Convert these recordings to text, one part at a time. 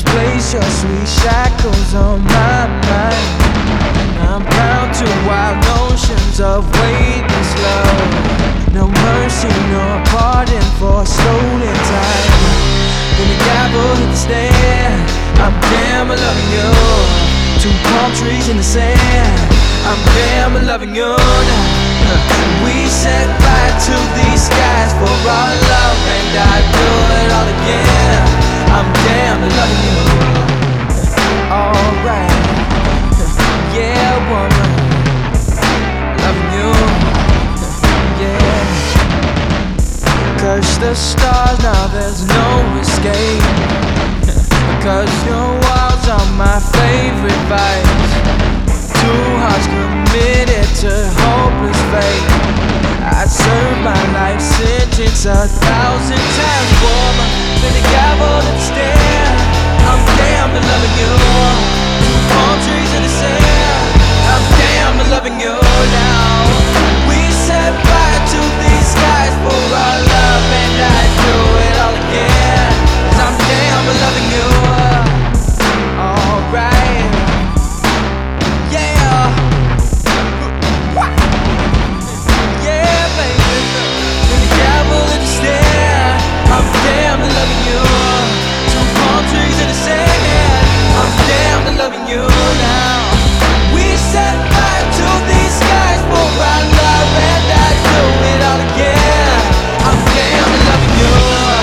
place your sweet shackles on my mind. I'm bound to wild notions of weightless love. No mercy, no pardon for stolen time. When the gavel hit the stand, I'm damn loving you. Two palm trees in the sand, I'm damn loving you. We set fire to these skies for our love, and I'd do it all again. I'm damn loving you. Alright, yeah, woman, loving you, yeah. Curse the stars, now there's no escape. Because your walls are my favorite vice. Two hearts committed to hopeless fate. I'd serve my life sentence 1,000 times warmer than the gavel that stand. I'm damn loving you. Two palm trees in the sand, I'm damn loving you now. We set fire to these skies for our love, and I'd do it all again. 'Cause I'm damn loving you. Alright, yeah. Yeah, baby. When the gavel hit the stand, I'm damn loving you. Two palm trees in the sand, I'm damn loving you now. We set fire to these skies for our love, and I'd do it all again. I'm damn loving you.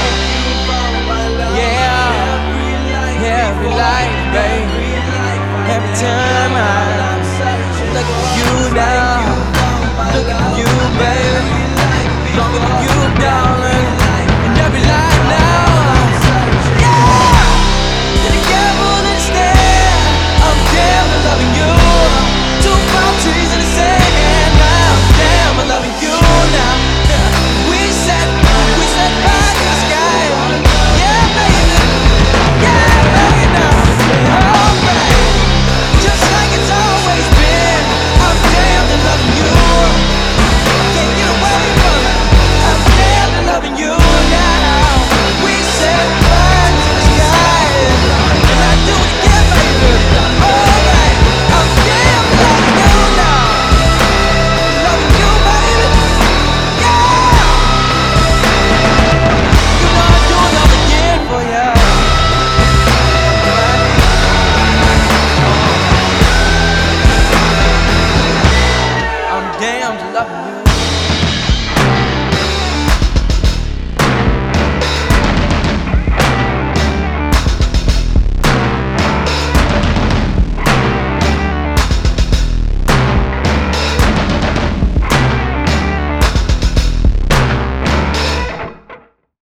Yeah, every life, baby. Every time I look at you now, look at you, baby. Look at you, darling. In every life now. Yeah, to the gavel that stand, I'm damn loving you. Two palm trees in the sand, I'm damn loving you now. We set fire to the sky. Yeah, baby. Yeah, baby, now. Alright, just like it's always been, I'm damn loving you. Can't get away from it. I'm damn loving you now. We set fire to the sky, and I do it again, baby. Alright, I'm damn loving you now. Loving you, baby. Yeah. You know I do it all again for ya. I'm damn loving you.